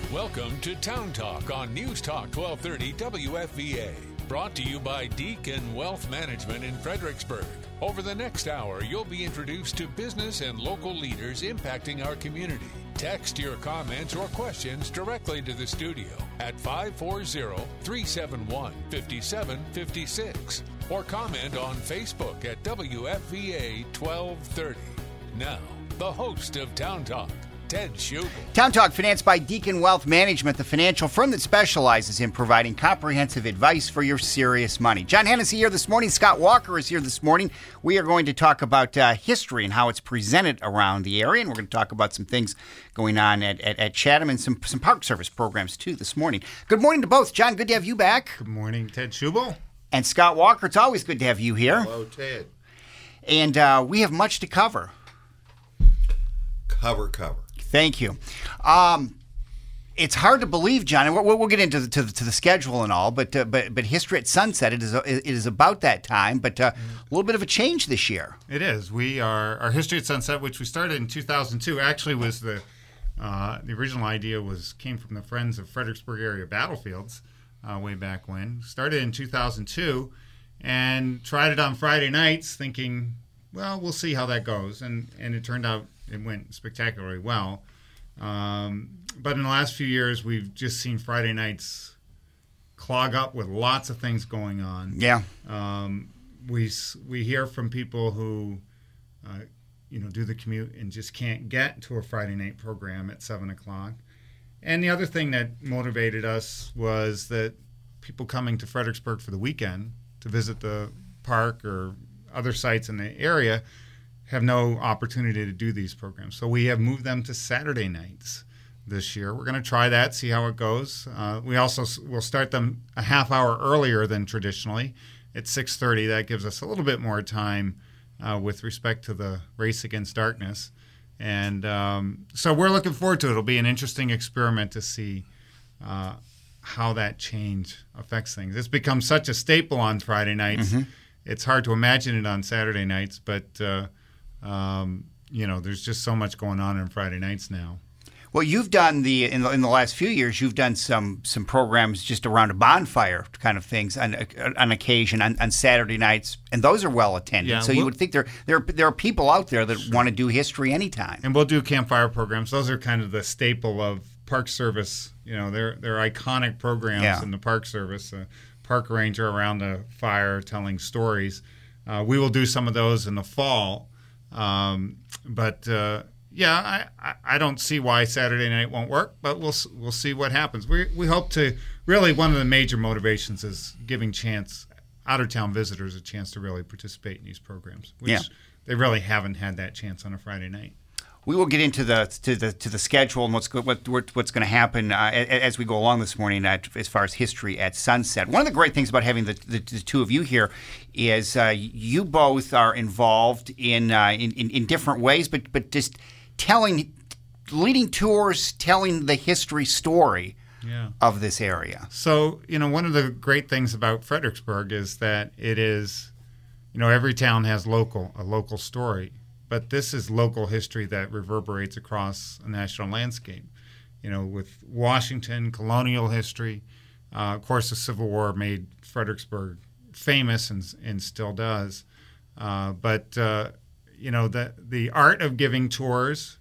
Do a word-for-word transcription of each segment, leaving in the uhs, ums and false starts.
Welcome to Town Talk on News Talk twelve thirty W F V A. Brought to you by Deacon Wealth Management in Fredericksburg. Over the next hour, you'll be introduced to business and local leaders impacting our community. Text your comments or questions directly to the studio at five four zero, three seven one, five seven five six or comment on Facebook at W F V A twelve thirty. Now, the host of Town Talk, Ted Schubel. Town Talk, financed by Deacon Wealth Management, the financial firm that specializes in providing comprehensive advice for your serious money. John Hennessy here this morning. Scott Walker is here this morning. We are going to talk about uh, history and how it's presented around the area, and we're going to talk about some things going on at, at, at Chatham and some, some Park Service programs, too, this morning. Good morning to both. John, good to have you back. Good morning, Ted Schubel. And Scott Walker, it's always good to have you here. Hello, Ted. And uh, we have much to cover. Cover, cover. Thank you. Um, it's hard to believe, John, and we'll, we'll get into the, to, the, to the schedule and all, but uh, but but History at Sunset, it is it is about that time, but uh, a little bit of a change this year. It is. We are our History at Sunset, which we started in two thousand two, actually was the uh, the original idea was came from the Friends of Fredericksburg Area Battlefields uh, way back when. Started in two thousand two and tried it on Friday nights, thinking, well, we'll see how that goes, and and it turned out it went spectacularly well. Um, but in the last few years, we've just seen Friday nights clog up with lots of things going on. Yeah. Um, we we hear from people who, uh, you know, do the commute and just can't get to a Friday night program at seven o'clock. And the other thing that motivated us was that people coming to Fredericksburg for the weekend to visit the park or other sites in the area have no opportunity to do these programs. So we have moved them to Saturday nights this year. We're going to try that, see how it goes. Uh, we also will start them a half hour earlier than traditionally at six thirty. That gives us a little bit more time uh, with respect to the race against darkness. And um, so we're looking forward to it. It'll be an interesting experiment to see uh, how that change affects things. It's become such a staple on Friday nights. Mm-hmm. It's hard to imagine it on Saturday nights, but uh, Um, you know, there's just so much going on on Friday nights now. Well, you've done the in the in the last few years. You've done some some programs just around a bonfire kind of things on on occasion on, on Saturday nights, and those are well attended. Yeah, so we'll, you would think there there there are people out there that sure. want to do history anytime. And we'll do campfire programs. Those are kind of the staple of Park Service. You know, they're they're iconic programs yeah. in the Park Service. A park ranger around the fire telling stories. Uh, we will do some of those in the fall. Um, but uh, yeah, I, I don't see why Saturday night won't work, but we'll we'll see what happens. We we hope to really one of the major motivations is giving chance out of town visitors a chance to really participate in these programs, which yeah. they really haven't had that chance on a Friday night. We will get into the to the to the schedule and what's what, what's going to happen uh, as we go along this morning uh, as far as History at Sunset. One of the great things about having the, the, the two of you here is uh, you both are involved in, uh, in, in in different ways, but but just telling, leading tours, telling the history story yeah. of this area. So you know, one of the great things about Fredericksburg is that it is, you know, every town has local a local story. But this is local history that reverberates across a national landscape. You know, with Washington, colonial history. Uh, of course, the Civil War made Fredericksburg famous and, and still does. Uh, but, uh, you know, the, the art of giving tours.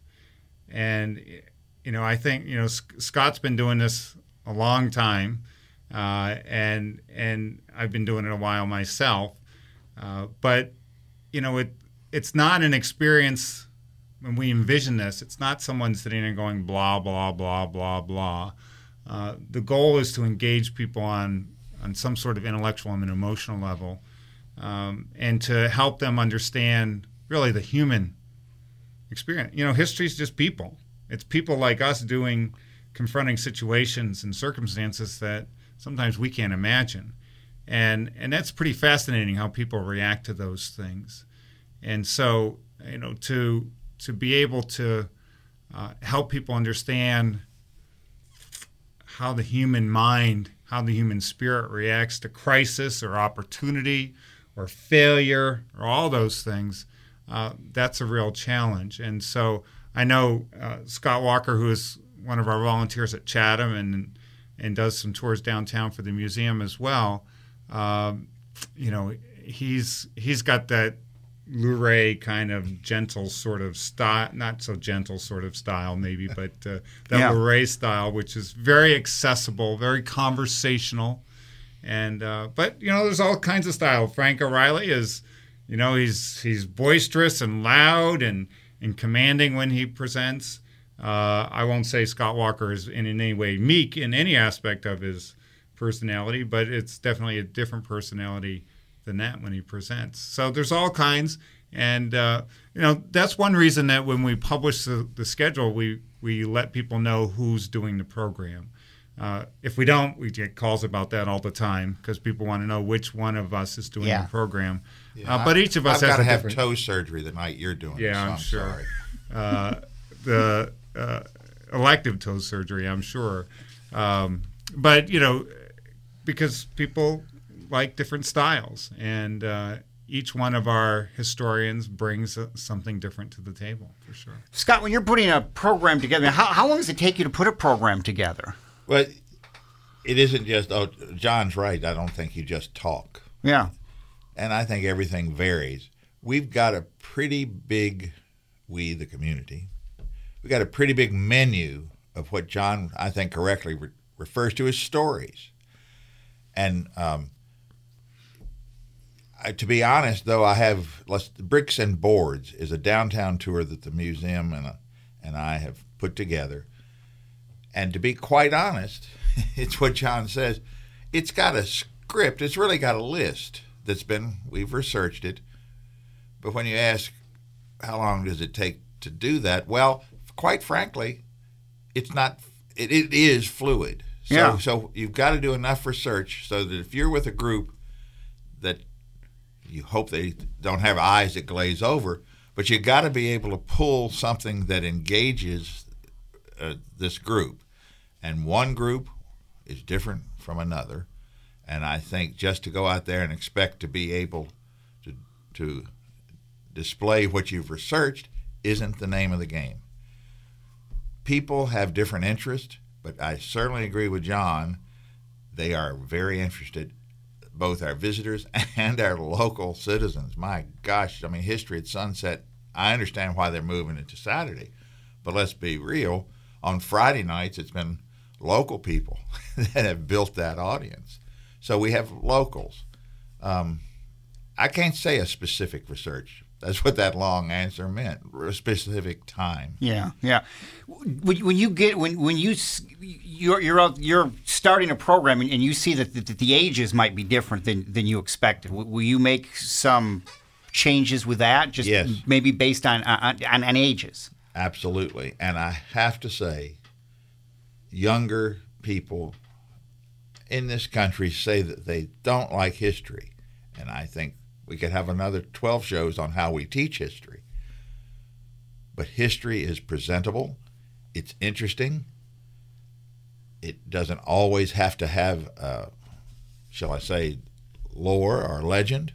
And, you know, I think, you know, Scott's been doing this a long time. Uh, and, and I've been doing it a while myself. Uh, but, you know, it, It's not an experience when we envision this. It's not someone sitting there going blah, blah, blah, blah, blah. Uh, the goal is to engage people on, on some sort of intellectual and emotional level um, and to help them understand really the human experience. You know, history is just people. It's people like us doing, confronting situations and circumstances that sometimes we can't imagine. And, and that's pretty fascinating how people react to those things. And so, you know, to to be able to uh, help people understand how the human mind, how the human spirit reacts to crisis or opportunity or failure or all those things, uh, that's a real challenge. And so I know uh, Scott Walker, who is one of our volunteers at Chatham and and does some tours downtown for the museum as well. Um, you know, he's he's got that Luray kind of gentle sort of style, not so gentle sort of style maybe, but uh, that yeah. Luray style, which is very accessible, very conversational. And uh, but, you know, there's all kinds of style. Frank O'Reilly is, you know, he's he's boisterous and loud and, and commanding when he presents. Uh, I won't say Scott Walker is in any way meek in any aspect of his personality, but it's definitely a different personality than that when he presents. So there's all kinds, and uh, you know, that's one reason that when we publish the, the schedule, we we let people know who's doing the program. Uh, if we don't, we get calls about that all the time because people want to know which one of us is doing yeah. the program. Yeah, uh, but each of us I've has got to a have different... toe surgery the night you're doing yeah, it, so I'm, I'm sure. sorry. uh, the uh, elective toe surgery, I'm sure. Um, but, you know, because people like different styles, and uh, each one of our historians brings uh, something different to the table, for sure. Scott, when you're putting a program together, how, how long does it take you to put a program together? Well, it isn't just, oh, John's right, I don't think you just talk. Yeah. And I think everything varies. We've got a pretty big, we, the community, we've got a pretty big menu of what John, I think correctly, re- refers to as stories. And um, I, to be honest, though, I have let's, Bricks and Boards is a downtown tour that the museum and, uh, and I have put together. And to be quite honest, it's what John says. It's got a script. It's really got a list that's been, we've researched it. But when you ask how long does it take to do that, well, quite frankly, it's not, it, it is fluid. So, yeah. so you've got to do enough research so that if you're with a group that you hope they don't have eyes that glaze over, but you got to be able to pull something that engages uh, this group. And one group is different from another. And I think just to go out there and expect to be able to to display what you've researched isn't the name of the game. People have different interests, but I certainly agree with John. They are very interested, both our visitors and our local citizens. My gosh, I mean, History at Sunset, I understand why they're moving it to Saturday. But let's be real, on Friday nights it's been local people that have built that audience. So we have locals. Um, I can't say a specific research. That's what that long answer meant. A specific time. Yeah, yeah. When, when you get when when you you're you're out, you're starting a program and you see that the, that the ages might be different than, than you expected, will you make some changes with that? Just yes. maybe based on on, on on ages. Absolutely, and I have to say, younger people in this country say that they don't like history, and I think we could have another twelve shows on how we teach history. But history is presentable. It's interesting. It doesn't always have to have, uh, shall I say, lore or legend.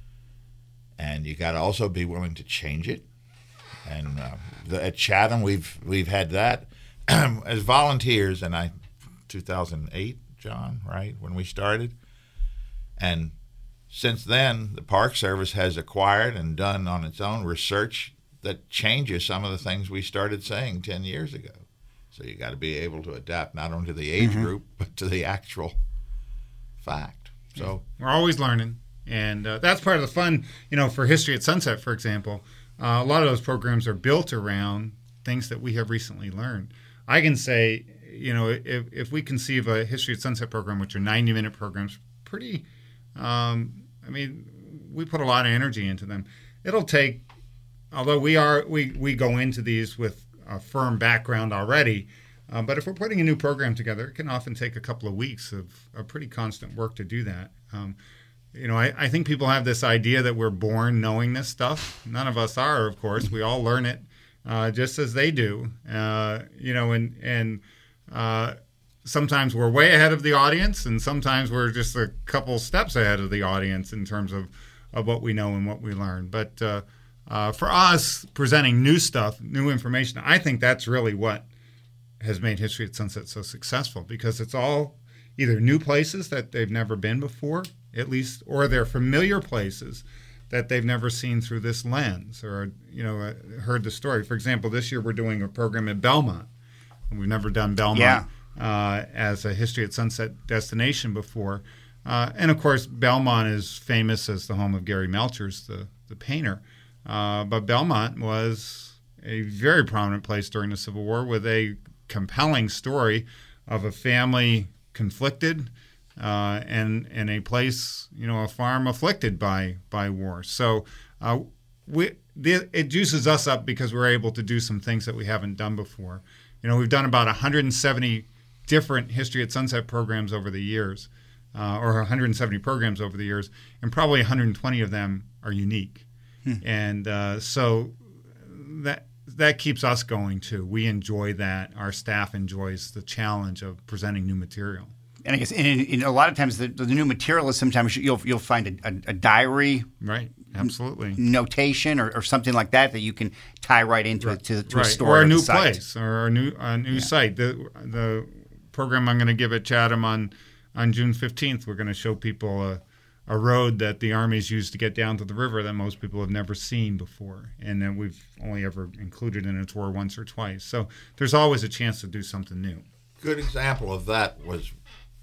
And you got to also be willing to change it. And uh, the, at Chatham, we've we've had that as volunteers. And I, two thousand eight, John, right when we started, and since then, the Park Service has acquired and done on its own research that changes some of the things we started saying ten years ago. So you got to be able to adapt not only to the age mm-hmm. group, but to the actual fact. So we're always learning, and uh, that's part of the fun. You know, for History at Sunset, for example, uh, a lot of those programs are built around things that we have recently learned. I can say, you know, if if we conceive a History at Sunset program, which are ninety-minute programs, pretty. Um, I mean, we put a lot of energy into them. It'll take, although we are we, we go into these with a firm background already, uh, but if we're putting a new program together, it can often take a couple of weeks of, of pretty constant work to do that. Um, you know, I, I think people have this idea that we're born knowing this stuff. None of us are, of course. We all learn it uh, just as they do. Uh, you know, and and uh, sometimes we're way ahead of the audience, and sometimes we're just a couple steps ahead of the audience in terms of, of what we know and what we learn. But uh, uh, for us, presenting new stuff, new information, I think that's really what has made History at Sunset so successful, because it's all either new places that they've never been before, at least, or they're familiar places that they've never seen through this lens or, you know, uh, heard the story. For example, this year we're doing a program at Belmont. We've never done Belmont yeah. uh, as a History at Sunset destination before. Uh, and, of course, Belmont is famous as the home of Gary Melchers, the, the painter. Uh, but Belmont was a very prominent place during the Civil War with a compelling story of a family conflicted uh, and and a place, you know, a farm afflicted by by war. So uh, we the, it juices us up because we're able to do some things that we haven't done before. You know, we've done about one hundred seventy different History at Sunset programs over the years, uh, or one hundred seventy programs over the years, and probably one hundred twenty of them are unique. Hmm. And uh, so that that keeps us going too. We enjoy that. Our staff enjoys the challenge of presenting new material. And I guess in, in a lot of times the, the new material is sometimes you'll you'll find a, a, a diary, right? Absolutely, notation or, or something like that that you can tie right into right. it to, to right. a story or a or new site. place or a new a new yeah. site. The the program I'm going to give at Chatham on on June fifteenth, we're going to show people a a road that the armies used to get down to the river that most people have never seen before, and that we've only ever included in a tour once or twice. So there's always a chance to do something new. Good example of that was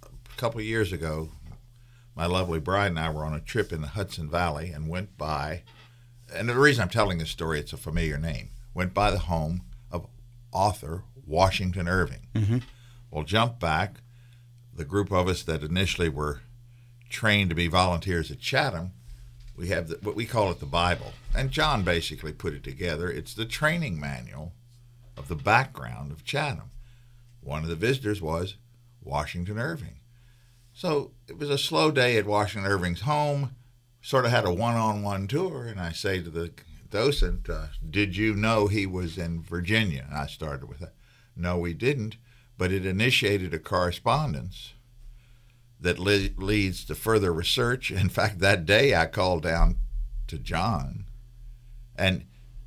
a couple of years ago. My lovely bride and I were on a trip in the Hudson Valley and went by, and the reason I'm telling this story, it's a familiar name, went by the home of author Washington Irving. Mm-hmm. Well, jump back, the group of us that initially were trained to be volunteers at Chatham, we have the, what we call it the Bible. And John basically put it together. It's the training manual of the background of Chatham. One of the visitors was Washington Irving. So it was a slow day at Washington Irving's home, sort of had a one-on-one tour, and I say to the docent, uh, did you know he was in Virginia? And I started with that. No, we didn't, but it initiated a correspondence that le- leads to further research. In fact, that day I called down to John, and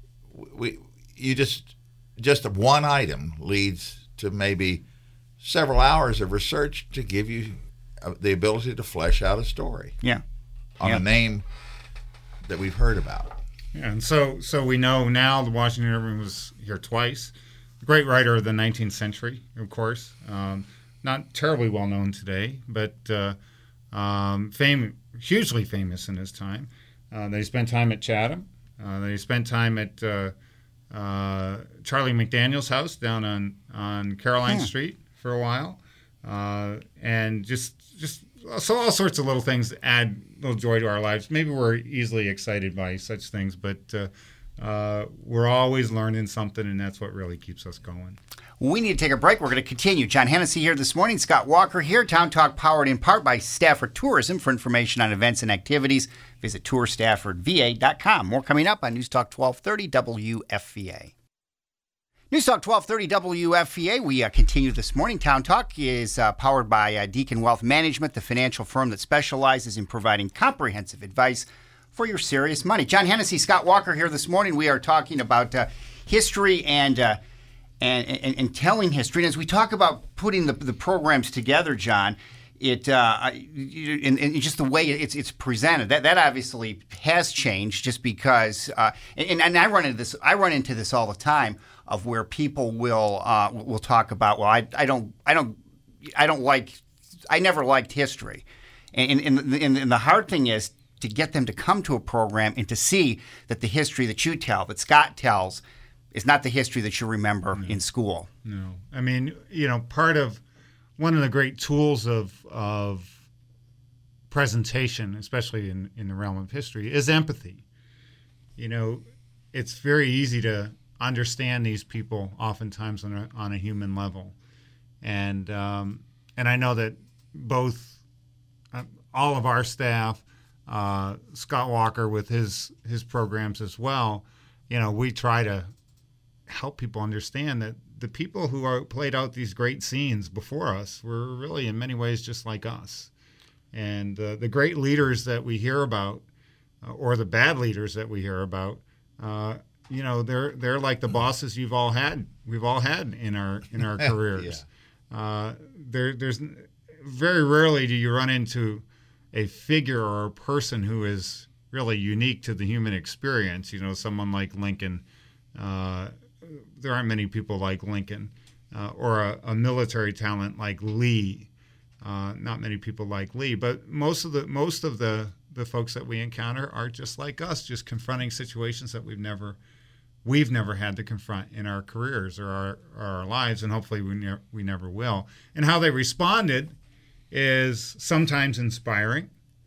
we you just just one item leads to maybe several hours of research to give you the ability to flesh out a story. Yeah, on yeah. a name that we've heard about. Yeah, and so so we know now that Washington Irving was here twice. A great writer of the nineteenth century, of course. Um, Not terribly well known today, but uh, um, fame, hugely famous in his time. Uh, they spent time at Chatham. Uh, they spent time at uh, uh, Charlie McDaniel's house down on, on Caroline hmm. Street for a while, uh, and just just so all sorts of little things that add a little joy to our lives. Maybe we're easily excited by such things, but uh, uh, we're always learning something, and that's what really keeps us going. We need to take a break. We're going to continue. John Hennessy here this morning. Scott Walker here. Town Talk powered in part by Stafford Tourism. For information on events and activities, visit tour stafford v a dot com. More coming up on News Talk twelve thirty W F V A. News Talk twelve thirty W F V A. We uh, continue this morning. Town Talk is uh, powered by uh, Deacon Wealth Management, the financial firm that specializes in providing comprehensive advice for your serious money. John Hennessy, Scott Walker here this morning. We are talking about uh, history and uh, And, and, and telling history. And as we talk about putting the, the programs together, John, it uh, and, and just the way it's it's presented, that that obviously has changed. Just because, uh, and, and I run into this, I run into this all the time, of where people will uh, will talk about, well, I I don't I don't I don't like, I never liked history, and and, and and the hard thing is to get them to come to a program and to see that the history that you tell, that Scott tells, is not the history that you remember no. in school. No. I mean, you know, part of one of the great tools of of presentation, especially in, in the realm of history, is empathy. You know, it's very easy to understand these people oftentimes on a, on a human level. And um, and I know that both uh, all of our staff, uh, Scott Walker with his his programs as well, you know, we try to help people understand that the people who are played out these great scenes before us were really in many ways just like us. And uh, the great leaders that we hear about, uh, or the bad leaders that we hear about, uh, you know, they're they're like the bosses you've all had. We've all had in our in our careers. yeah. uh, there there's very rarely do you run into a figure or a person who is really unique to the human experience. You know, someone like Lincoln. Uh, there aren't many people like Lincoln, uh, or a, a military talent like Lee. Uh, not many people like Lee, but most of the most of the, the folks that we encounter are just like us, just confronting situations that we've never we've never had to confront in our careers or our, or our lives, and hopefully we ne- we never will. And how they responded is sometimes inspiring,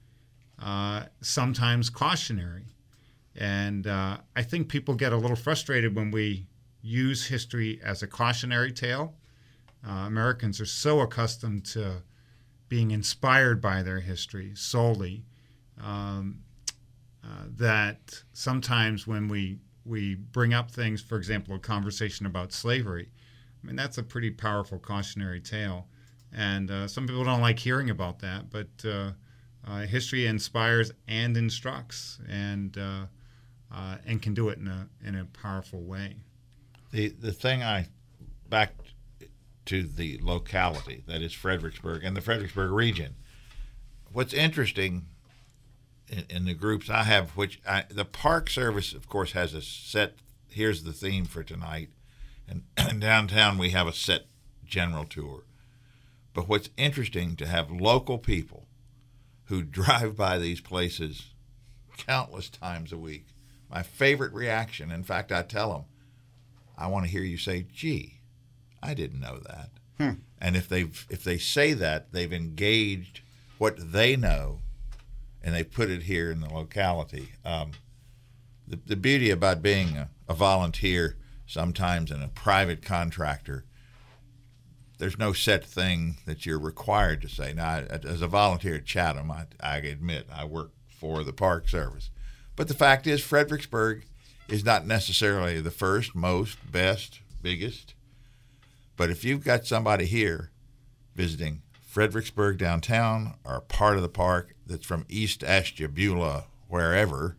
uh, sometimes cautionary, and uh, I think people get a little frustrated when we use history as a cautionary tale. Uh, Americans are so accustomed to being inspired by their history solely, um, uh, that sometimes when we we bring up things, for example, a conversation about slavery, I mean, that's a pretty powerful cautionary tale. And uh, some people don't like hearing about that, but uh, uh, history inspires and instructs, and uh, uh, and can do it in a in a powerful way. The the thing I back to the locality, that is Fredericksburg and the Fredericksburg region. What's interesting in, in the groups I have, which I, the Park Service, of course, has a set, here's the theme for tonight, and, and downtown we have a set general tour. But what's interesting to have local people who drive by these places countless times a week. My favorite reaction, in fact, I tell them, I want to hear you say, gee, I didn't know that. Hmm. And if they if they say that, they've engaged what they know, and they put it here in the locality. Um, the, the beauty about being a, a volunteer sometimes and a private contractor, there's no set thing that you're required to say. Now, as a volunteer at Chatham, I, I admit I work for the Park Service. But the fact is, Fredericksburg is not necessarily the first, most, best, biggest. But if you've got somebody here visiting Fredericksburg downtown or part of the park that's from East Ashtabula, wherever,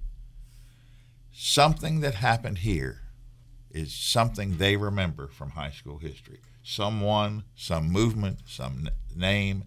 something that happened here is something they remember from high school history. Someone, some movement, some n- name.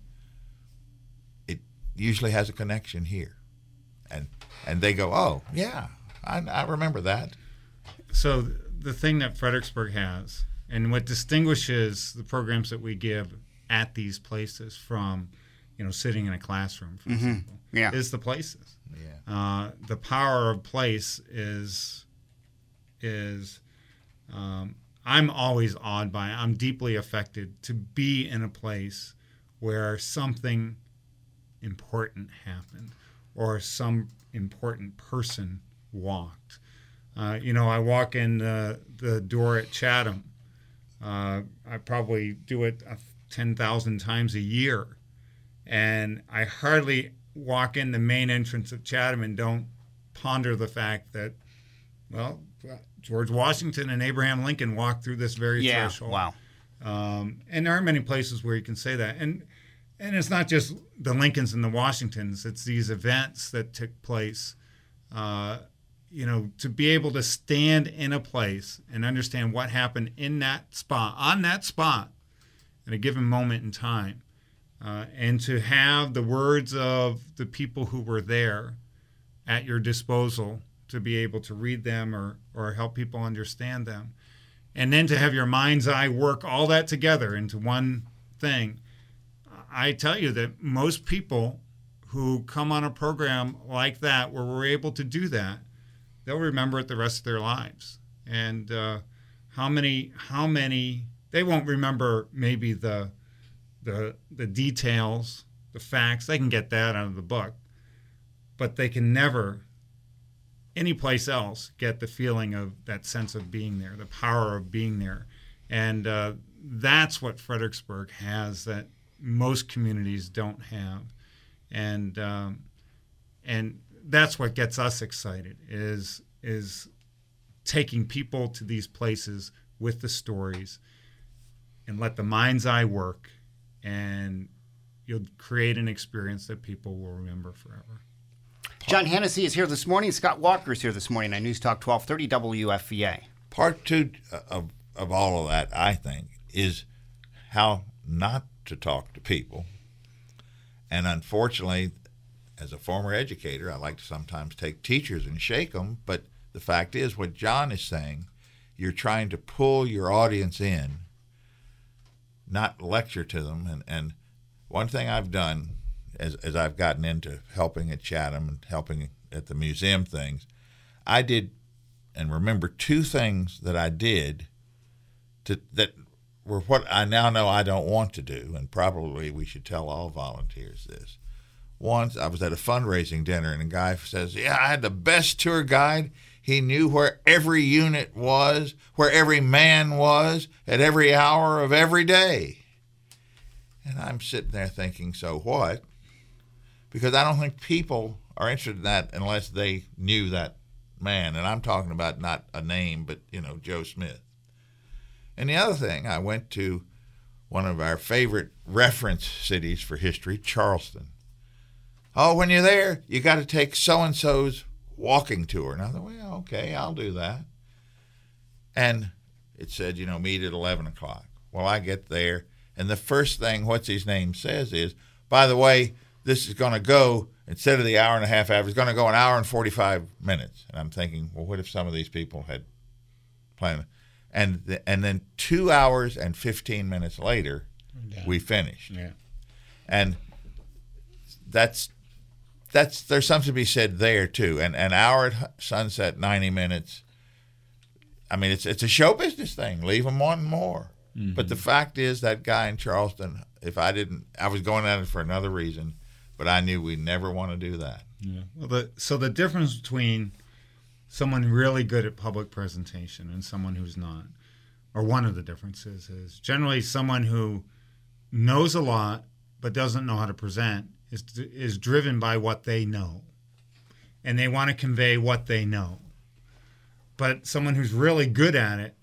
It usually has a connection here. And and they go, oh, yeah, I, I remember that. So the thing that Fredericksburg has, and what distinguishes the programs that we give at these places from, you know, sitting in a classroom, for mm-hmm. example, yeah. is the places. Yeah. Uh, the power of place is, is um, I'm always awed by it. I'm deeply affected to be in a place where something important happened or some important person walked. Uh, you know, I walk in the, the door at Chatham. Uh, I probably do it ten thousand times a year. And I hardly walk in the main entrance of Chatham and don't ponder the fact that, well, George Washington and Abraham Lincoln walked through this very yeah, threshold. Wow. Um, and there aren't many places where you can say that. And and it's not just the Lincolns and the Washingtons. It's these events that took place. Uh, you know, to be able to stand in a place and understand what happened in that spot, on that spot, at a given moment in time, uh, and to have the words of the people who were there at your disposal to be able to read them or, or help people understand them. And then to have your mind's eye work all that together into one thing. I tell you that most people who come on a program like that, where we're able to do that, they'll remember it the rest of their lives. And uh, how many, how many, they won't remember maybe the, the, the details, the facts. They can get that out of the book, but they can never, anyplace else, get the feeling of that sense of being there, the power of being there. And uh, that's what Fredericksburg has that most communities don't have. And um, and that's what gets us excited, is is taking people to these places with the stories and let the mind's eye work, and you'll create an experience that people will remember forever. John Hennessy is here this morning. Scott Walker is here this morning on News Talk twelve thirty W F V A. Part two of, of all of that, I think, is how not to talk to people. And unfortunately, as a former educator, I like to sometimes take teachers and shake them. But the fact is, what John is saying, you're trying to pull your audience in, not lecture to them. And, and one thing I've done as, as I've gotten into helping at Chatham and helping at the museum things, I did and remember two things that I did to, that were what I now know I don't want to do, and probably we should tell all volunteers this. Once I was at a fundraising dinner, and a guy says, yeah, I had the best tour guide. He knew where every unit was, where every man was, at every hour of every day. And I'm sitting there thinking, so what? Because I don't think people are interested in that unless they knew that man. And I'm talking about not a name, but, you know, Joe Smith. And the other thing, I went to one of our favorite reference cities for history, Charleston. Oh, when you're there, you got to take so-and-so's walking tour. And I thought, well, okay, I'll do that. And it said, you know, meet at eleven o'clock. Well, I get there, and the first thing what's his name says is, by the way, this is going to go, instead of the hour and a half average, it's going to go an hour and forty-five minutes. And I'm thinking, well, what if some of these people had planned? And the, and then two hours and fifteen minutes later, yeah. we finished. Yeah. And that's that's there's something to be said there too. And an hour at Sunset, ninety minutes. I mean, it's it's a show business thing. Leave them wanting more. Mm-hmm. But the fact is, that guy in Charleston, if I didn't, I was going at it for another reason, but I knew we'd never want to do that. Yeah. Well, the, so the difference between someone really good at public presentation and someone who's not, or one of the differences is generally someone who knows a lot but doesn't know how to present is is driven by what they know, and they want to convey what they know. But someone who's really good at it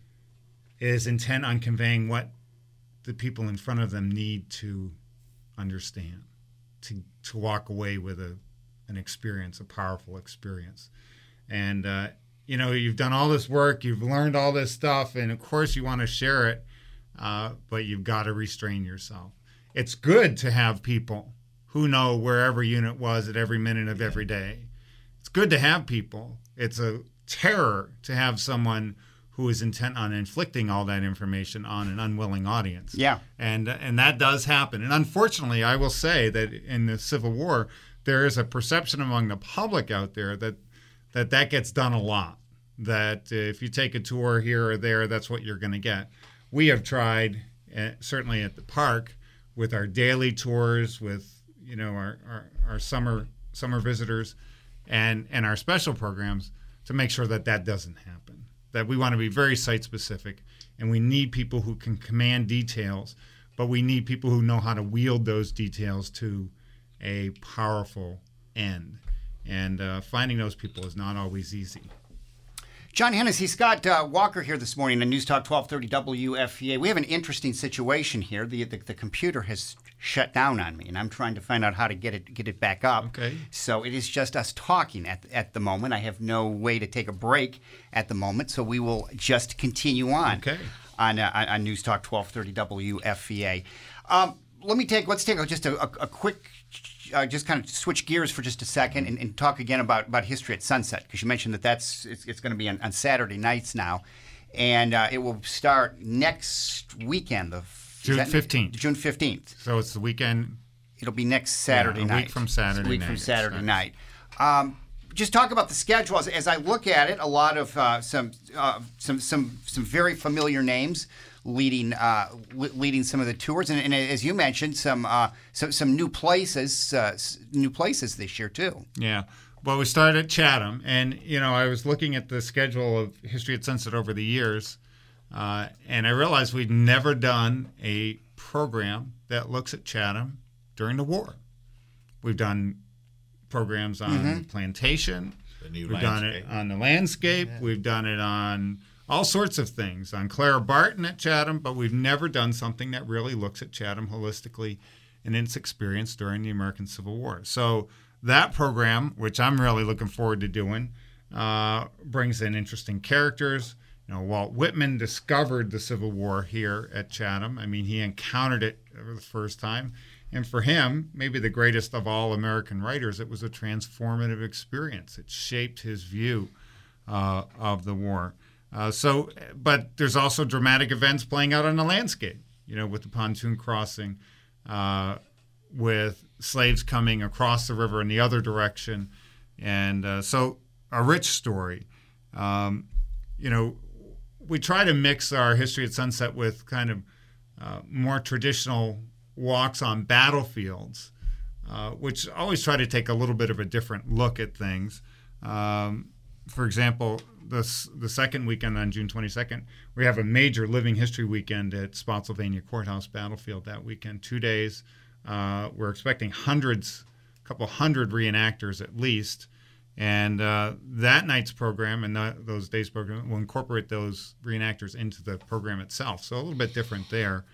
is intent on conveying what the people in front of them need to understand, to to walk away with a an experience, a powerful experience. And, uh, you know, you've done all this work, you've learned all this stuff, and of course you want to share it, uh, but you've got to restrain yourself. It's good to have people who know where every unit was at every minute of every day. It's good to have people. It's a terror to have someone who is intent on inflicting all that information on an unwilling audience. Yeah. And, and that does happen. And unfortunately, I will say that in the Civil War, there is a perception among the public out there that that that gets done a lot, that uh, if you take a tour here or there, that's what you're going to get. We have tried, uh, certainly at the park, with our daily tours, with you know our, our, our summer summer visitors, and, and our special programs, to make sure that that doesn't happen, that we want to be very site-specific, and we need people who can command details, but we need people who know how to wield those details to a powerful end. And uh, finding those people is not always easy. John Hennessy, Scott uh, Walker here this morning on News Talk twelve thirty W F V A. We have an interesting situation here. The, the the computer has shut down on me, and I'm trying to find out how to get it get it back up. Okay. So it is just us talking at at the moment. I have no way to take a break at the moment, so we will just continue on. Okay. On uh, on News Talk twelve thirty W F V A. Um, let me take let's take a, just a, a, a quick. Uh, just kind of switch gears for just a second and, and talk again about, about History at Sunset, because you mentioned that that's it's, it's going to be on, on Saturday nights now, and uh, it will start next weekend, the June fifteenth. June fifteenth. So it's the weekend. It'll be next Saturday yeah, a night. A week from Saturday it's a week night. from Saturday yes. night. Um, just talk about the schedule as, as I look at it. A lot of uh, some uh, some some some very familiar names leading uh, leading some of the tours, and, and as you mentioned, some uh, some some new places, uh, new places this year too. Yeah. Well, we started at Chatham, and you know, I was looking at the schedule of History at Sunset over the years, uh, and I realized we'd never done a program that looks at Chatham during the war. We've done programs on mm-hmm. plantation. The new We've landscape. done it on the landscape. Yeah. We've done it on all sorts of things, on Clara Barton at Chatham, but we've never done something that really looks at Chatham holistically and its experience during the American Civil War. So that program, which I'm really looking forward to doing, uh, brings in interesting characters. You know, Walt Whitman discovered the Civil War here at Chatham. I mean, he encountered it for the first time. And for him, maybe the greatest of all American writers, it was a transformative experience. It shaped his view uh, of the war. Uh, so, but there's also dramatic events playing out on the landscape, you know, with the pontoon crossing, uh, with slaves coming across the river in the other direction. And uh, so a rich story. Um, you know, we try to mix our history at Sunset with kind of uh, more traditional walks on battlefields, uh, which always try to take a little bit of a different look at things. Um, for example, the, the second weekend on June twenty-second, we have a major living history weekend at Spotsylvania Courthouse Battlefield that weekend, two days. Uh, we're expecting hundreds, a couple hundred reenactors at least. And uh, that night's program and that, those days' program will incorporate those reenactors into the program itself. So a little bit different there.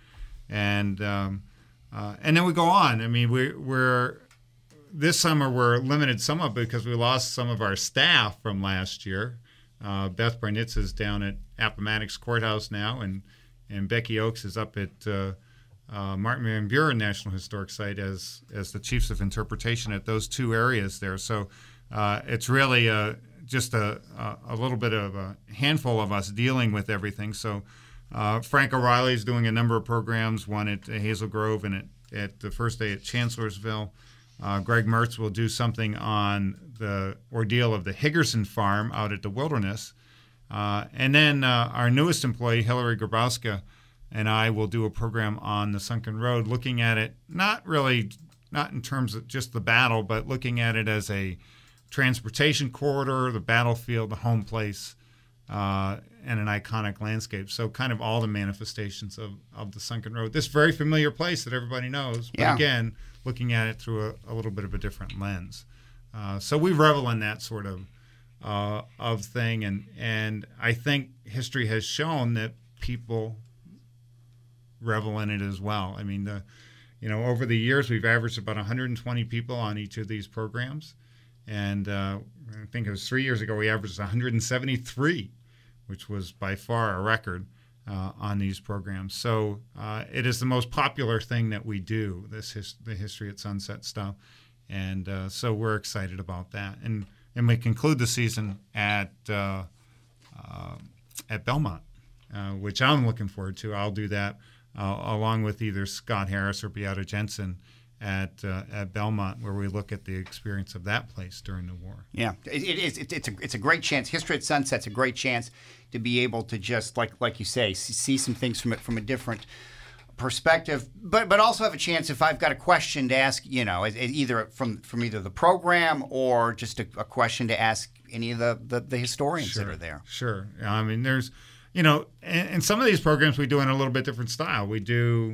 And um, uh, and then we go on. I mean, we, we're this summer we're limited somewhat because we lost some of our staff from last year. Uh, Beth Brynitz is down at Appomattox Courthouse now, and, and Becky Oakes is up at uh, uh, Martin Van Buren National Historic Site as, as the chiefs of interpretation at those two areas there. So Uh, it's really uh, just a, a little bit of a handful of us dealing with everything. So uh, Frank O'Reilly is doing a number of programs, one at Hazel Grove and at, at the first day at Chancellorsville. Uh, Greg Mertz will do something on the ordeal of the Higgerson Farm out at the Wilderness. Uh, and then uh, our newest employee, Hillary Grabowska, and I will do a program on the Sunken Road, looking at it not really, not in terms of just the battle, but looking at it as a transportation corridor, the battlefield, the home place, uh, and an iconic landscape. So kind of all the manifestations of, of the Sunken Road. This very familiar place that everybody knows, but yeah. again, looking at it through a, a little bit of a different lens. Uh, so we revel in that sort of uh, of thing, and and I think history has shown that people revel in it as well. I mean, the you know over the years we've averaged about one hundred twenty people on each of these programs. And uh, I think it was three years ago we averaged one hundred seventy-three, which was by far a record uh, on these programs. So uh, it is the most popular thing that we do, this his, the History at Sunset stuff. And uh, so we're excited about that. And and we conclude the season at uh, uh, at Belmont, uh, which I'm looking forward to. I'll do that uh, along with either Scott Harris or Beata Jensen at uh, at Belmont, where we look at the experience of that place during the war. Yeah, it, it is. It, it's a it's a great chance. History at Sunset's a great chance to be able to just like like you say, see some things from it from a different perspective, but but also have a chance if I've got a question to ask, you know, either from from either the program or just a, a question to ask any of the the, the historians sure, that are there. Sure. I mean, there's, you know, in, in some of these programs we do in a little bit different style. We do.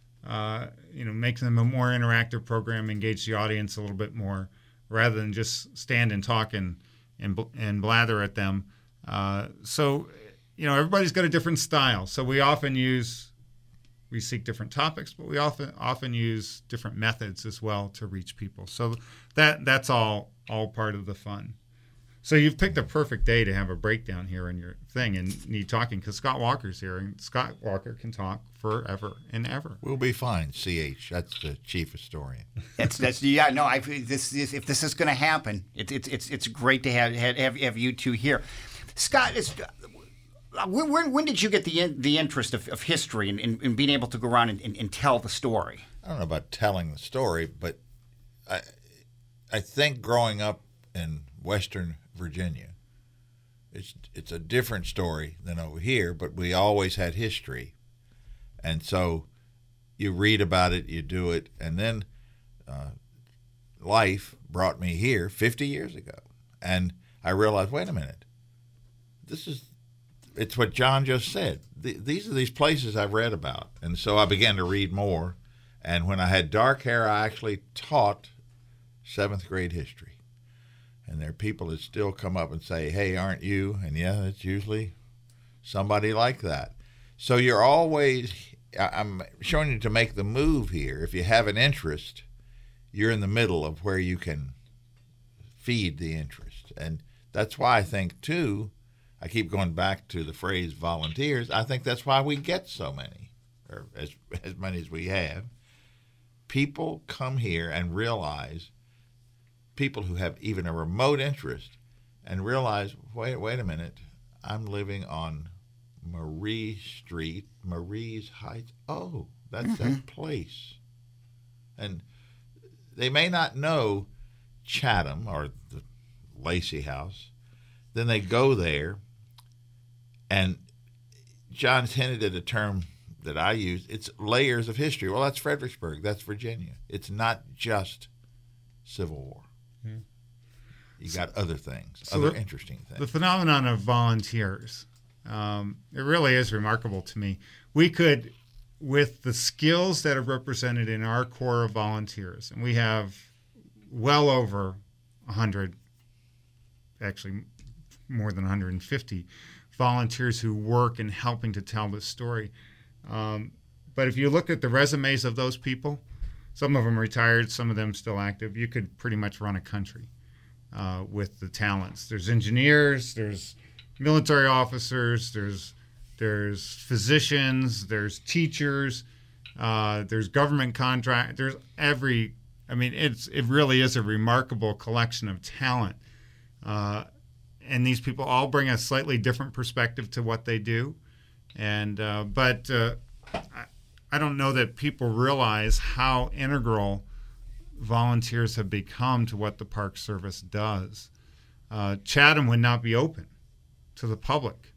Uh, you know, make them a more interactive program, engage the audience a little bit more, rather than just stand and talk and and, and blather at them. Uh, so, you know, everybody's got a different style. So we often use, we seek different topics, but we often often use different methods as well to reach people. So that that's all all part of the fun. So you've picked a perfect day to have a breakdown here in your thing and need talking, because Scott Walker's here, and Scott Walker can talk forever and ever. We'll be fine, C H. That's the chief historian. That's that's yeah. No, I this is, if this is going to happen, it's it's it's it's great to have have, have you two here. Scott, is, when, when when did you get the the interest of, of history and, and, and being able to go around and, and, and tell the story? I don't know about telling the story, but I I think growing up in Western Virginia, it's it's a different story than over here, but we always had history. And so you read about it, you do it, and then uh, life brought me here fifty years ago. And I realized, wait a minute, this is, it's what John just said. The, these are these places I've read about. And so I began to read more. And when I had dark hair, I actually taught seventh grade history. And there are people that still come up and say, hey, aren't you? And yeah, it's usually somebody like that. So you're always, I'm showing you to make the move here. If you have an interest, you're in the middle of where you can feed the interest. And that's why I think, too, I keep going back to the phrase volunteers. I think that's why we get so many, or as, as many as we have. People come here and realize, people who have even a remote interest, and realize, wait, wait a minute, I'm living on Marie Street, Marie's Heights. Oh, that's mm-hmm. that place. And they may not know Chatham or the Lacey House. Then they go there, and John's hinted at a term that I use. It's layers of history. Well, that's Fredericksburg. That's Virginia. It's not just Civil War. Mm-hmm. You got so, other things, so other the, interesting things. The phenomenon of volunteers, um, it really is remarkable to me. We could, with the skills that are represented in our core of volunteers, and we have well over one hundred, actually more than one hundred fifty volunteers who work in helping to tell this story. Um, but if you look at the resumes of those people, some of them retired, some of them still active, you could pretty much run a country uh, with the talents. There's engineers, there's military officers, there's there's physicians, there's teachers, uh, there's government contract, there's every, I mean, it's it really is a remarkable collection of talent. Uh, and these people all bring a slightly different perspective to what they do. And uh, but uh, I, I don't know that people realize how integral volunteers have become to what the Park Service does. Uh, Chatham would not be open to the public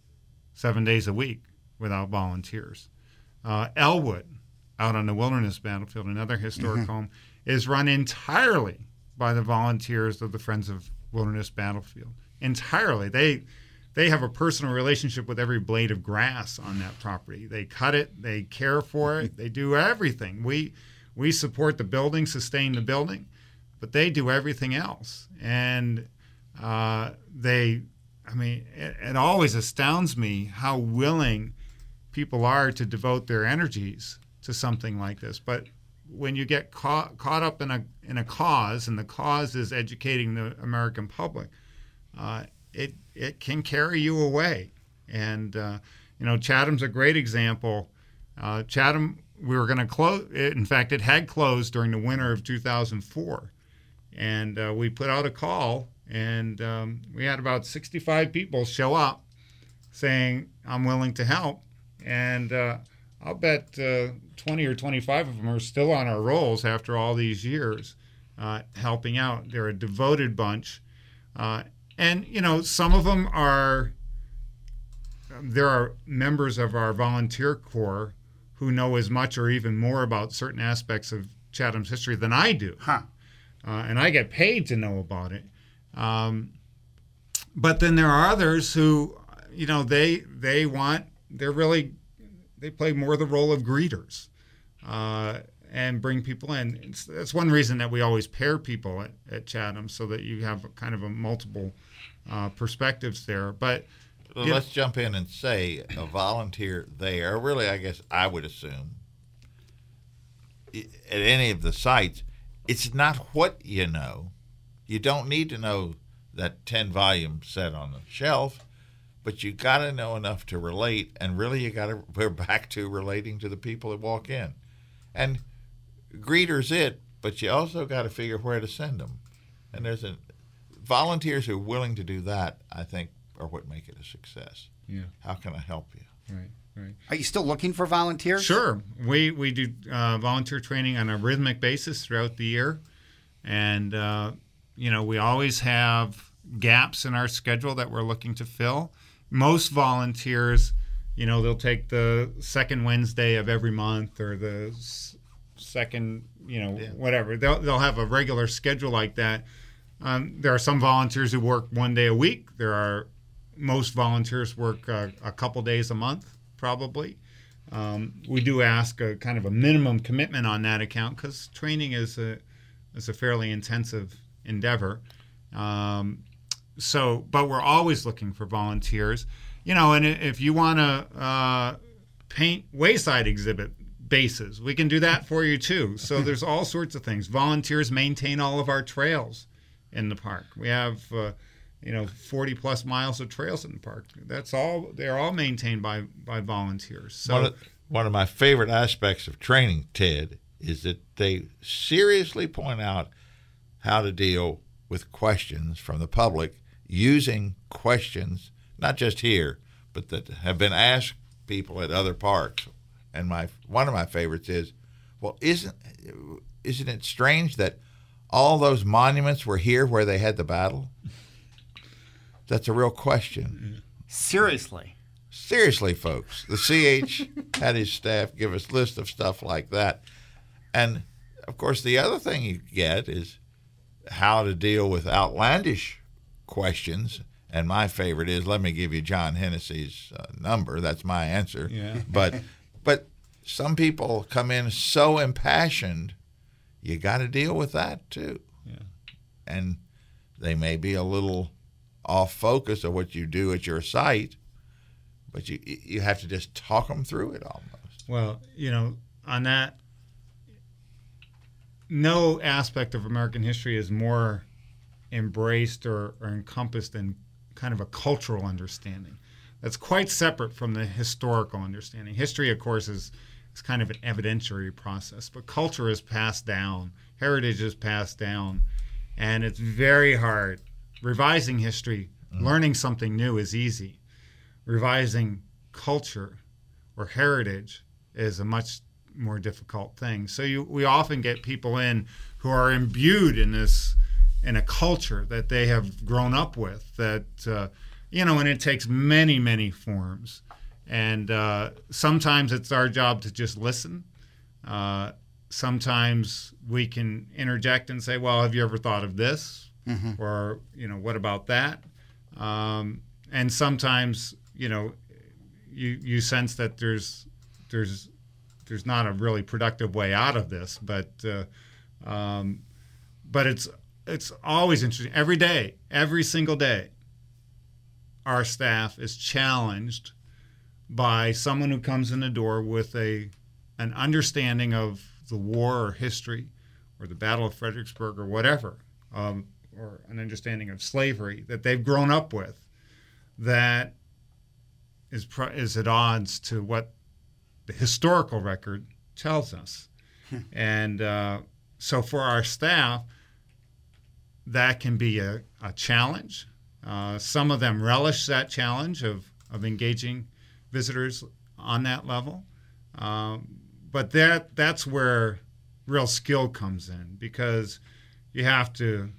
seven days a week without volunteers. Uh, Elwood, out on the Wilderness Battlefield, another historic mm-hmm. home, is run entirely by the volunteers of the Friends of Wilderness Battlefield. Entirely. They they have a personal relationship with every blade of grass on that property. They cut it, they care for it, they do everything. We we support the building, sustain the building, but they do everything else. And uh, they, I mean, it, it always astounds me how willing people are to devote their energies to something like this. But when you get caught, caught up in a in a cause, and the cause is educating the American public, uh, it it can carry you away. And uh, you know, Chatham's a great example. Uh, Chatham, we were going to close. In fact, it had closed during the winter of two thousand four, and uh, we put out a call, and um, we had about sixty-five people show up, saying, "I'm willing to help," and uh, I'll bet uh, twenty or twenty-five of them are still on our rolls after all these years, uh, helping out. They're a devoted bunch. Uh, and, you know, some of them are, there are members of our volunteer corps who know as much or even more about certain aspects of Chatham's history than I do. Huh. Uh, and I get paid to know about it. Um, but then there are others who, you know, they they want, they're really, they play more the role of greeters uh, and bring people in. It's, that's one reason that we always pair people at, at Chatham, so that you have kind of a multiple uh, perspectives there. But well, let's know, jump in and say a volunteer there, really, I guess I would assume, at any of the sites, it's not what you know. You don't need to know that ten volume set on the shelf, but you got to know enough to relate, and really you got to, we're back to relating to the people that walk in. And greeters it, but you also got to figure where to send them. And there's a, volunteers who are willing to do that, I think, are what make it a success. Yeah. How can I help you? Right, right. Are you still looking for volunteers? Sure. We, we do uh, volunteer training on a rhythmic basis throughout the year. And, uh, you know, we always have gaps in our schedule that we're looking to fill. Most volunteers, you know, they'll take the second Wednesday of every month, or the s- second, you know, yeah. whatever. They'll they'll have a regular schedule like that. Um, there are some volunteers who work one day a week. There are most volunteers work uh, a couple days a month, probably. Um, we do ask a kind of a minimum commitment on that account, because training is a is a fairly intensive endeavor. Um, So, but we're always looking for volunteers, you know, and if you want to uh, paint wayside exhibit bases, we can do that for you too. So there's all sorts of things. Volunteers maintain all of our trails in the park. We have, uh, you know, forty plus miles of trails in the park. That's all. They're all maintained by by volunteers. So one of, one of my favorite aspects of training, Ted, is that they seriously point out how to deal with questions from the public using questions, not just here, but that have been asked people at other parks. And my one of my favorites is, well, isn't isn't it strange that all those monuments were here where they had the battle? That's a real question. Seriously. Seriously, folks. The C H had his staff give us lists of stuff like that. And, of course, the other thing you get is how to deal with outlandish questions. And my favorite is, let me give you John Hennessy's uh, number. That's my answer. Yeah. But, but some people come in so impassioned, you got to deal with that too. Yeah. And they may be a little off focus of what you do at your site, but you you have to just talk them through it almost. Well, you know, on that, no aspect of American history is more embraced or, or encompassed in kind of a cultural understanding. That's quite separate from the historical understanding. History, of course, is, is kind of an evidentiary process, but culture is passed down, heritage is passed down, and it's very hard. Revising history, mm. learning something new is easy. Revising culture or heritage is a much more difficult thing. So you, we often get people in who are imbued in this, in a culture that they have grown up with, that, uh, you know, and it takes many, many forms. And uh, sometimes it's our job to just listen. Uh, sometimes we can interject and say, well, have you ever thought of this? Mm-hmm. Or, you know, what about that? Um, and sometimes, you know, you you sense that there's there's there's not a really productive way out of this, but uh, um, but it's it's always interesting. Every day, every single day, our staff is challenged by someone who comes in the door with a an understanding of the war or history or the Battle of Fredericksburg or whatever. Um, or an understanding of slavery that they've grown up with that is is at odds to what the historical record tells us. And uh, so for our staff, that can be a, a challenge. Uh, some of them relish that challenge of, of engaging visitors on that level. Um, but that that's where real skill comes in, because you have to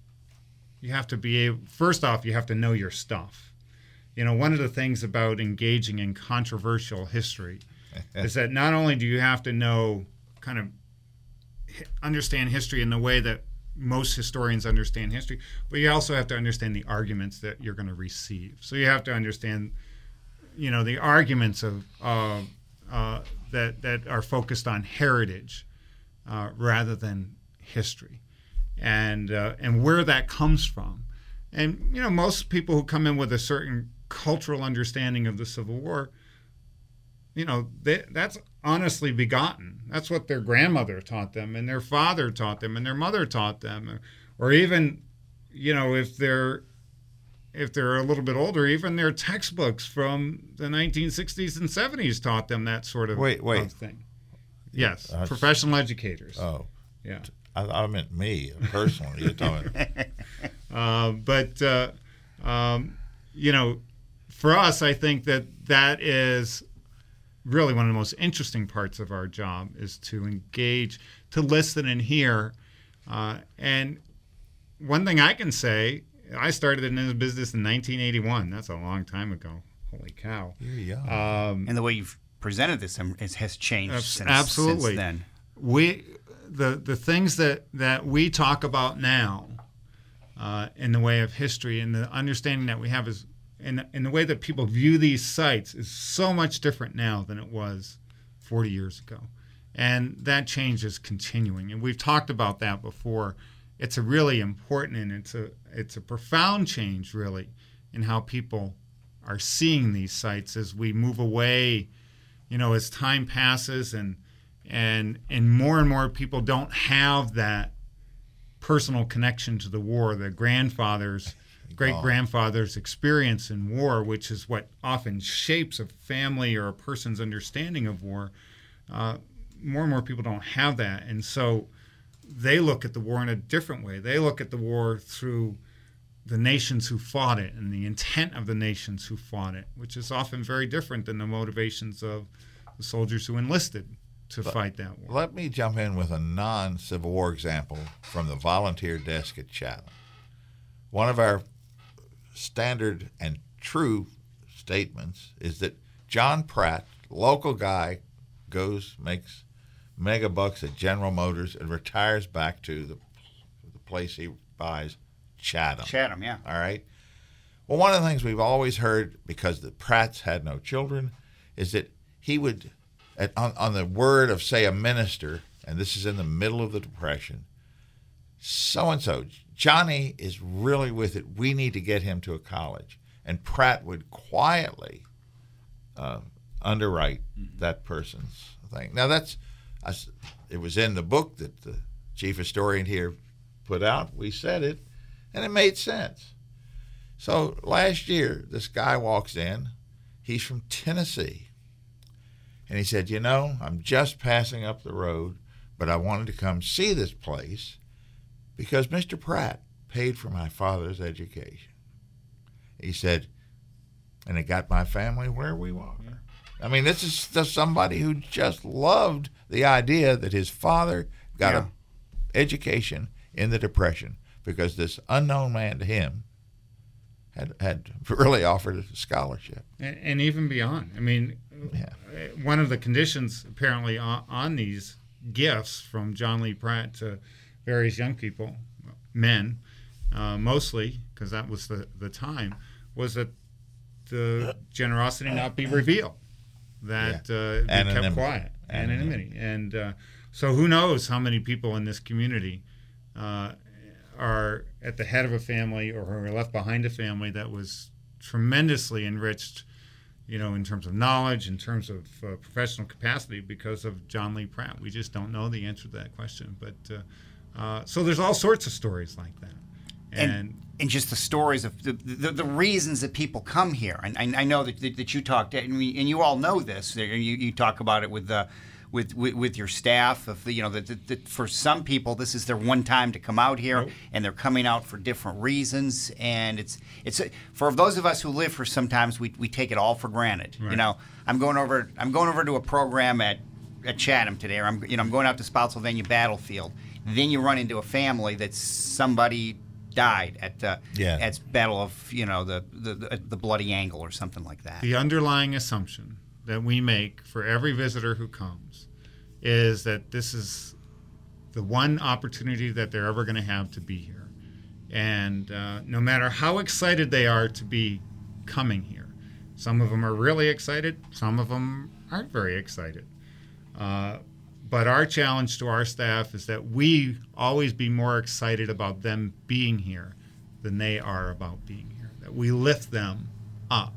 You have to be able, first off, you have to know your stuff. You know, one of the things about engaging in controversial history is that not only do you have to know, kind of understand history in the way that most historians understand history, but you also have to understand the arguments that you're going to receive. So you have to understand, you know, the arguments of uh, uh, that that are focused on heritage uh, rather than history. And uh, and where that comes from. And, you know, most people who come in with a certain cultural understanding of the Civil War, you know, they, that's honestly begotten. That's what their grandmother taught them, and their father taught them, and their mother taught them. Or, or even, you know, if they're if they're a little bit older, even their textbooks from the nineteen sixties and seventies taught them that sort of, wait, wait. of thing. Yes, That's, professional educators. Oh. Yeah. I, I meant me personally. You're talking. uh, but uh, um, you know, for us, I think that that is really one of the most interesting parts of our job, is to engage, to listen and hear. Uh, and one thing I can say, I started in this business in nineteen eighty-one. That's a long time ago. Holy cow! You're young. Um, and the way you've presented this has changed since, absolutely. since then. We. The the things that, that we talk about now uh, in the way of history, and the understanding that we have is in, in the way that people view these sites is so much different now than it was forty years ago. And that change is continuing. And we've talked about that before. It's a really important, and it's a it's a profound change, really, in how people are seeing these sites as we move away, you know, as time passes and And and more and more people don't have that personal connection to the war, the grandfather's, great-grandfather's experience in war, which is what often shapes a family or a person's understanding of war. Uh, more and more people don't have that. And so they look at the war in a different way. They look at the war through the nations who fought it and the intent of the nations who fought it, which is often very different than the motivations of the soldiers who enlisted to but fight that war. Let me jump in with a non-Civil War example from the volunteer desk at Chatham. One of our standard and true statements is that John Pratt, local guy, goes, makes mega bucks at General Motors and retires back to the, the place he buys, Chatham. Chatham, yeah. All right. Well, one of the things we've always heard, because the Pratts had no children, is that he would, at, on, on the word of, say, a minister, and this is in the middle of the Depression, so-and-so, Johnny is really with it. We need to get him to a college. And Pratt would quietly uh, underwrite mm-hmm. that person's thing. Now, that's I, it was in the book that the chief historian here put out. We said it, and it made sense. So last year, this guy walks in. He's from Tennessee. And he said, you know, I'm just passing up the road, but I wanted to come see this place because Mister Pratt paid for my father's education. He said, and it got my family where we are. I mean, this is just somebody who just loved the idea that his father got yeah. an education in the Depression because this unknown man to him had had really offered a scholarship. And, and even beyond. I mean, yeah. one of the conditions apparently on, on these gifts from John Lee Pratt to various young people, men, uh, mostly, because that was the, the time, was that the generosity not be revealed, that yeah. uh, be Anonymity. kept quiet, anonymity. And uh, so who knows how many people in this community uh, are at the head of a family or are left behind a family that was tremendously enriched, you know, in terms of knowledge, in terms of uh, professional capacity because of John Lee Pratt. We just don't know the answer to that question. But uh, uh, so there's all sorts of stories like that. And, and, and just the stories of the, the, the reasons that people come here. And I, I know that, that that you talked, and, we, and you all know this. You, you talk about it with the with, with with your staff. Of the, you know that, that, that for some people this is their one time to come out here, nope. and they're coming out for different reasons. And it's it's for those of us who live here. Sometimes we we take it all for granted. Right. You know, I'm going over I'm going over to a program at at Chatham today, or I'm you know I'm going out to Spotsylvania Battlefield. Then you run into a family that's somebody died at uh, yeah. at Battle of you know the, the the the Bloody Angle or something like that. The underlying assumption that we make for every visitor who comes is that this is the one opportunity that they're ever going to have to be here, and uh, no matter how excited they are to be coming here, some of them are really excited, some of them aren't very excited. Uh, But our challenge to our staff is that we always be more excited about them being here than they are about being here. That we lift them up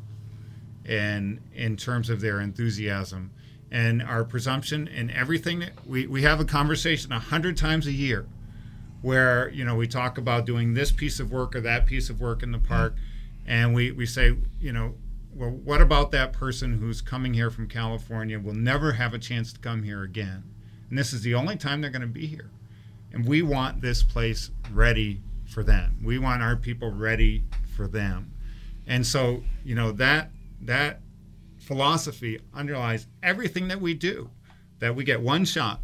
and in terms of their enthusiasm. And our presumption in everything that we, we have a conversation a hundred times a year where, you know, we talk about doing this piece of work or that piece of work in the park. And we, we say, you know, well, what about that person who's coming here from California, will never have a chance to come here again? And this is the only time they're going to be here. And we want this place ready for them. We want our people ready for them. And so, you know, that that philosophy underlies everything that we do, that we get one shot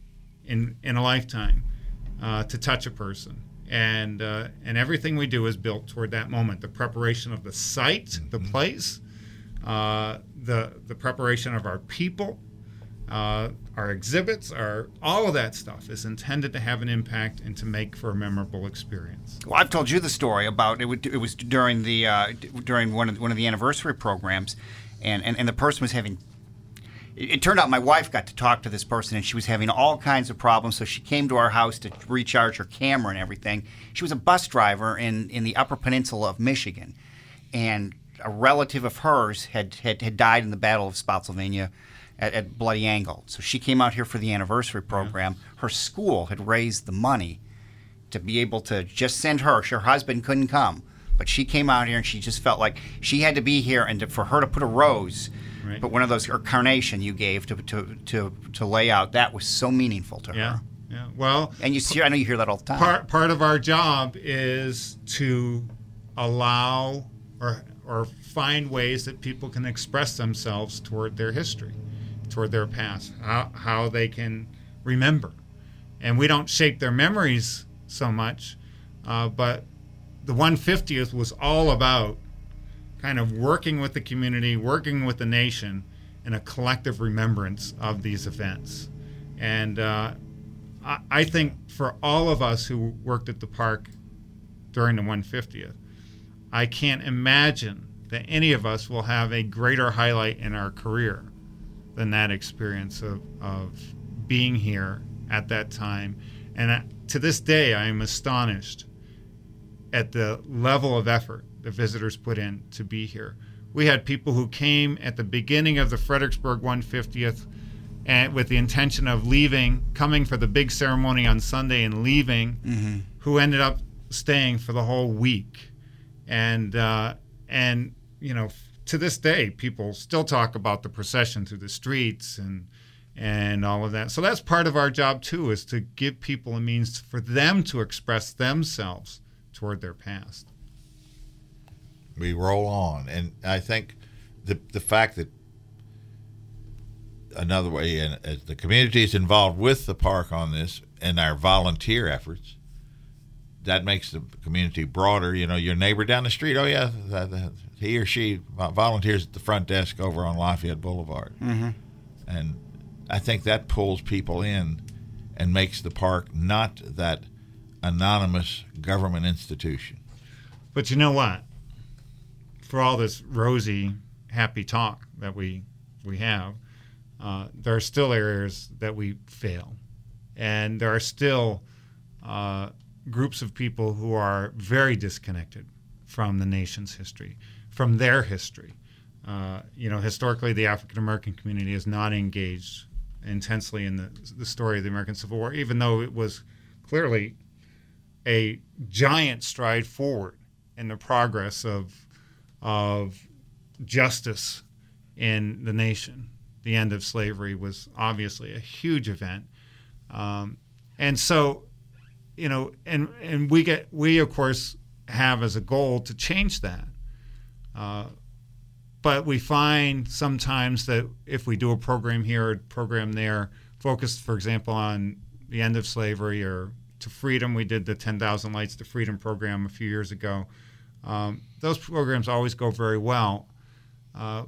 in in a lifetime uh, to touch a person. And uh, and everything we do is built toward that moment. The preparation of the site, the place, uh, the the preparation of our people, Uh, our exhibits, our all of that stuff is intended to have an impact and to make for a memorable experience. Well, I've told you the story about it. Would, it was during the uh, during one of one of the anniversary programs, and, and, and the person was having. It, it turned out my wife got to talk to this person, and she was having all kinds of problems. So she came to our house to recharge her camera and everything. She was a bus driver in, in the Upper Peninsula of Michigan, and a relative of hers had had, had died in the Battle of Spotsylvania. At, at Bloody Angle. So she came out here for the anniversary program. Yeah. Her school had raised the money to be able to just send her. Her husband couldn't come, but she came out here and she just felt like she had to be here, and to, for her to put a rose, right. but one of those, or carnation you gave to to to, to lay out, that was so meaningful to yeah. her. Yeah. Well, and you see, I know you hear that all the time. Part part of our job is to allow or or find ways that people can express themselves toward their history, toward their past, how how they can remember. And we don't shape their memories so much, uh, but the one fiftieth was all about kind of working with the community, working with the nation in a collective remembrance of these events. And uh, I, I think for all of us who worked at the park during the one fiftieth, I can't imagine that any of us will have a greater highlight in our career than that experience of, of being here at that time. And I, to this day, I am astonished at the level of effort the visitors put in to be here. We had people who came at the beginning of the Fredericksburg one fiftieth and with the intention of leaving, coming for the big ceremony on Sunday and leaving, mm-hmm. who ended up staying for the whole week. And, uh, and you know, to this day, people still talk about the procession through the streets and and all of that. So that's part of our job, too, is to give people a means for them to express themselves toward their past. We roll on. And I think the the fact that another way, and as the community is involved with the park on this and our volunteer efforts, that makes the community broader. You know, your neighbor down the street, oh, yeah, he or she volunteers at the front desk over on Lafayette Boulevard. Mm-hmm. And I think that pulls people in and makes the park not that anonymous government institution. But you know what? For all this rosy, happy talk that we we have, uh, there are still areas that we fail. And there are still uh, groups of people who are very disconnected from the nation's history, from their history. Uh, you know, historically, the African American community is not engaged intensely in the, the story of the American Civil War, even though it was clearly a giant stride forward in the progress of of justice in the nation. The end of slavery was obviously a huge event, um, and so, you know, and and we get we of course have as a goal to change that. Uh, But we find sometimes that if we do a program here or a program there, focused, for example, on the end of slavery or to freedom, we did the ten thousand Lights to Freedom program a few years ago. Um, those programs always go very well. Uh,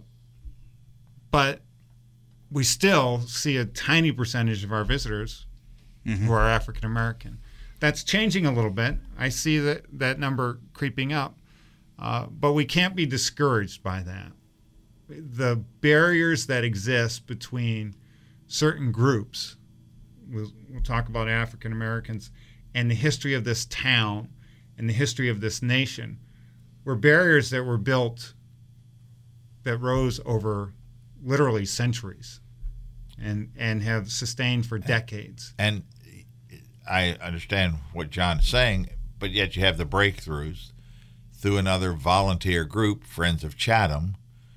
but we still see a tiny percentage of our visitors mm-hmm. who are African American. That's changing a little bit. I see that, that number creeping up. Uh, but we can't be discouraged by that. The barriers that exist between certain groups, we'll, we'll talk about African Americans, and the history of this town and the history of this nation, were barriers that were built that rose over literally centuries and, and have sustained for decades. And I understand what John's saying, but yet you have the breakthroughs through another volunteer group, Friends of Chatham.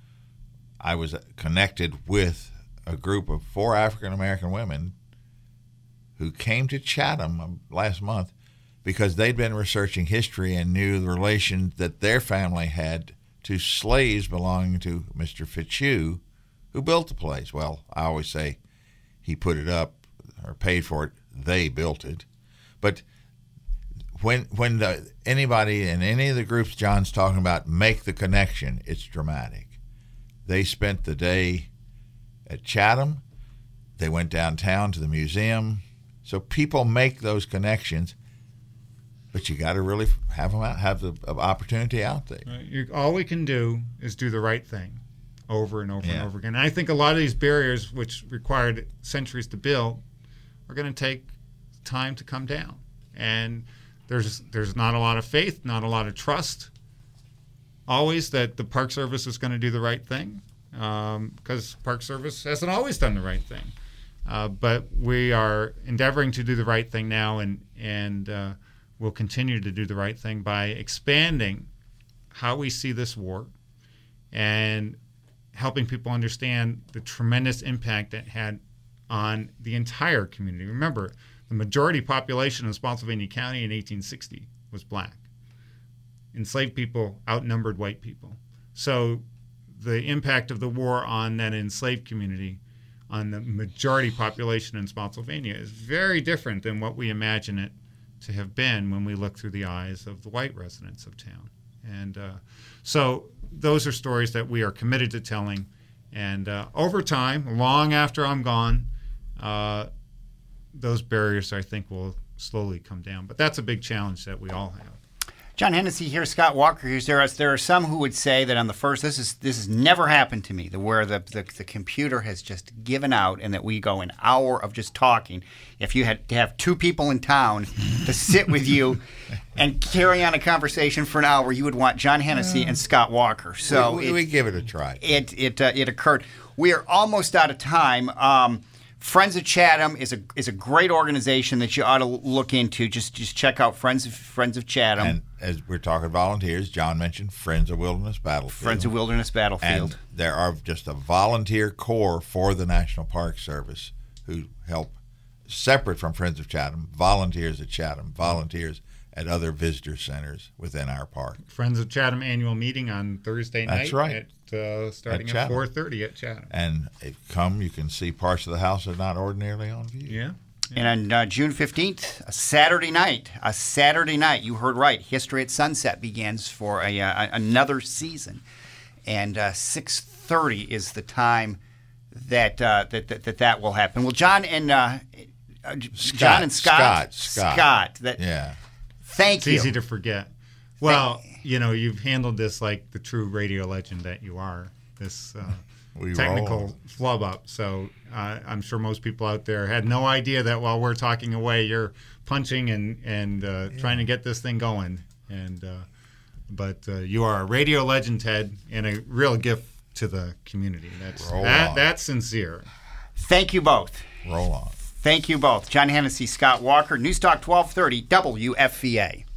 I was connected with a group of four African-American women who came to Chatham last month because they'd been researching history and knew the relation that their family had to slaves belonging to Mister Fitzhugh, who built the place. Well, I always say he put it up or paid for it. They built it. But when when the, anybody in any of the groups John's talking about make the connection, it's dramatic. They spent the day at Chatham. They went downtown to the museum. So people make those connections, but you got to really have them out, have the opportunity out there. Right. You, all we can do is do the right thing over and over yeah. and over again. And I think a lot of these barriers, which required centuries to build, are going to take time to come down. And there's there's not a lot of faith, not a lot of trust, always that the Park Service is going to do the right thing, because um, Park Service hasn't always done the right thing. Uh, but we are endeavoring to do the right thing now, and and uh, will continue to do the right thing by expanding how we see this war and helping people understand the tremendous impact it had on the entire community. Remember, the majority population of Spotsylvania County in eighteen sixty was black. Enslaved people outnumbered white people. So the impact of the war on that enslaved community, on the majority population in Spotsylvania, is very different than what we imagine it to have been when we look through the eyes of the white residents of town. And uh, so those are stories that we are committed to telling. And uh, over time, long after I'm gone, uh, those barriers, I think, will slowly come down. But that's a big challenge that we all have. John Hennessy here, Scott Walker here. There are, there are some who would say that on the first, this is this has never happened to me, the, where the, the, the computer has just given out and that we go an hour of just talking. If you had to have two people in town to sit with you and carry on a conversation for an hour, you would want John Hennessy and Scott Walker. So we, we, it, we give it a try. It it uh, it occurred. We are almost out of time. Um, Friends of Chatham is a is a great organization that you ought to look into. Just just check out Friends of Friends of Chatham. And as we're talking volunteers, John mentioned Friends of Wilderness Battlefield. Friends of Wilderness Battlefield. And there are just a volunteer corps for the National Park Service who help, separate from Friends of Chatham, volunteers at Chatham, volunteers at other visitor centers within our park. Friends of Chatham annual meeting on Thursday night. That's right. At, uh, starting At at four thirty at Chatham. And if you come, you can see parts of the house that are not ordinarily on view. Yeah. And on uh, June fifteenth, a Saturday night, a Saturday night, you heard right, History at Sunset begins for a uh, another season. And uh, six thirty is the time that, uh, that, that, that that will happen. Well, John and uh, uh, Scott, John and Scott. Scott. Scott. Scott that, Yeah. Thank It's you. easy to forget. Well, you know, you've handled this like the true radio legend that you are, this uh, We technical roll. flub up. So uh, I'm sure most people out there had no idea that while we're talking away, you're punching and, and uh, yeah. trying to get this thing going. And uh, But uh, you are a radio legend, Ted, and a real gift to the community. That's that, that's sincere. Thank you both. Roll on. Thank you both. John Hennessy, Scott Walker, News Talk twelve thirty W F V A.